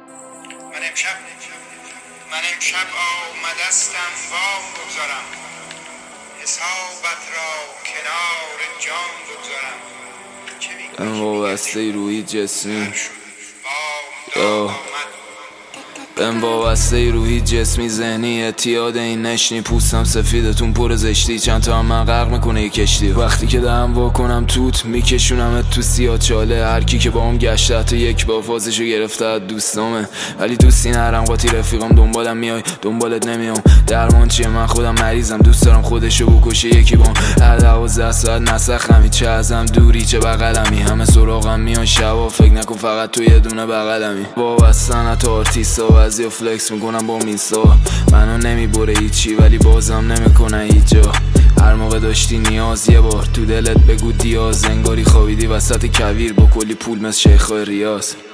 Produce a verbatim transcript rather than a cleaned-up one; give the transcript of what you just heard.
من امشب من امشب آمدستم وام بگذارم، حسابت را کنار جان بگذارم. ام وابسته روحی جسمی آمد ام وابسته روحی جسمی ذهنی اعتیاد این نشنی. پوستم سفیدتون پر زشتی، چند تا هم من غرق میکنه یه کشتی. وقتی که دارم واکنم توت میکشونمت تو سیاه چاله. هر کی که با هم گشته حتی یک با فازشو گرفته از دوستامه، ولی دوستی نرم قاطی رفیقم. دنبالم میای دنبالت نمیام، درمان چیه من خودم مریضم. دوست دارم خودشو بکشه یکی بام. هر دوازده ساعت نسخمی، چه ازم دوری چه بغلمی. همه سراغم میان شبا، فکر نکن فقط تو یه دونه بغلمی. وابستن تا آرتیستا، بعضیا فلکس میکنم با میسا. منو نمیبره هیچی ولی بازم نمیکنه هیچ جا. هر موقع داشتی نیاز یه بار تو دلت بگو دیاز. انگاری خوابیدی وسط کویر با کلی پول مثل شیخای ریاض.